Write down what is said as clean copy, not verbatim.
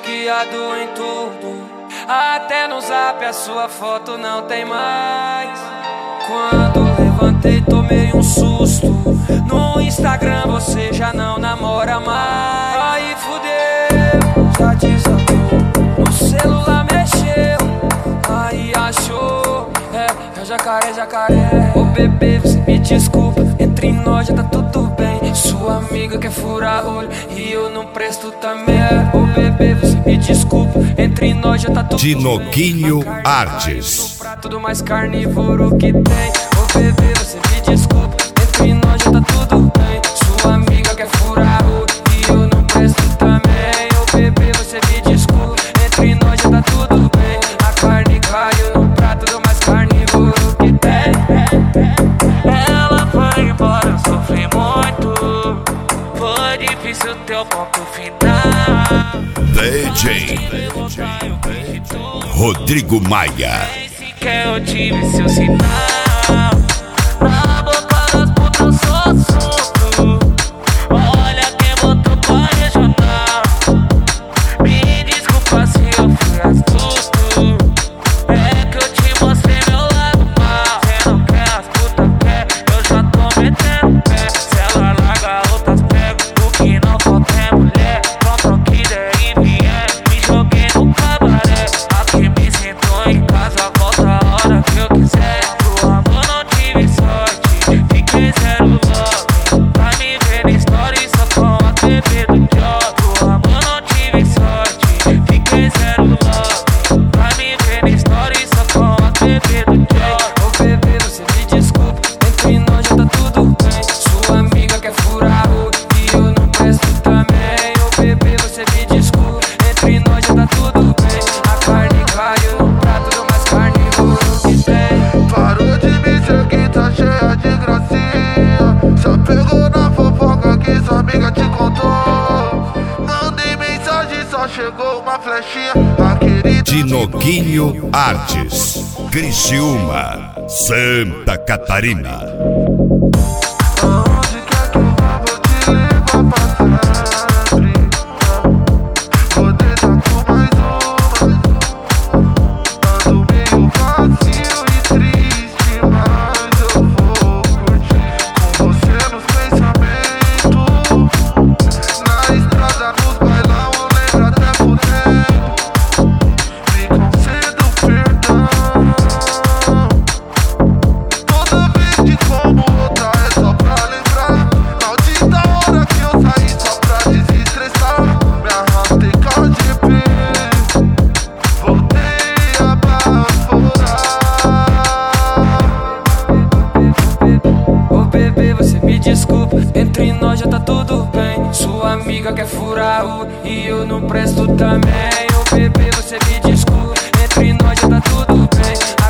bloqueado em tudo. Até no zap a sua foto não tem mais. Quando levantei tomei um susto. No Instagram você já não namora mais. Aí fudeu, já desatou. No celular mexeu, aí achou. É jacaré, jacaré. Ô bebê, você me desculpa, entre nós já tá tudo bem. Sua amiga quer furar olho e eu não presto também. Ô bebê, você me desculpa, entre nós já tá tudo bem. Dinoguinho Artes. Tudo mais carnívoro que tem. Ô bebê, você me desculpa, entre nós já tá tudo bem. Sua amiga quer furar olho e eu não presto também. Ô bebê, você me desculpa, entre nós já tá tudo bem. A carne caiu no prato do mais carnívoro que tem. Ela foi embora, eu sofri muito. Foi difícil teu ponto final. DJ Rodrigo Maia. Nem sequer eu tive seu sinal. Na boca das putas eu sou assunto. Olha quem botou pra regional. Me desculpa se eu fui astuto. É que eu te mostrei meu lado mal. Cê não quer, as putas quer, eu já tô metendo pé. Se ela larga outras pego, o que não falta é mulher. Compra o que der e vier, me joguei no cabaré. Aqui me sinto em casa, volta a hora que eu quiser. Pro amor não tive sorte, fiquei zero love. Vai me ver na story só com a TV do job. Pro amor não tive sorte, fiquei zero love. Vai me ver na story só com a TV do job. Ô bebê, você me desculpa, entre nós já tá tudo bem. Sua amiga quer furar o e eu não presto também. Ô bebê, você me desculpa, entre nós já tá tudo bem. A carne caiu no prato do mais carnívoro que tem. Parou de me seguir, tá cheia de gracinha. Só pegou na fofoca que sua amiga te contou. Mandei mensagem, só chegou uma flechinha. A querida Dinoguinho Artes. Criciúma, Santa Catarina. Aonde quer que eu vá, vou te levar pra sempre. Vou deitar com mais uma. Ando meio vazio e triste, mas eu vou curtir com você nos pensamentos. Na estrada, nos bailão, eu lembro até por tempo. Me conceda o perdão. Toda vez que como outra é só pra lembrar. Maldita hora que eu saí só pra desestressar. Me arrastei KGP, voltei a baforar. Ô bebê, você me desculpa, entre nós já tá tudo bem. Sua amiga quer furar o e eu não presto também. Ô bebê, você me desculpa, entre nós já tá tudo bem.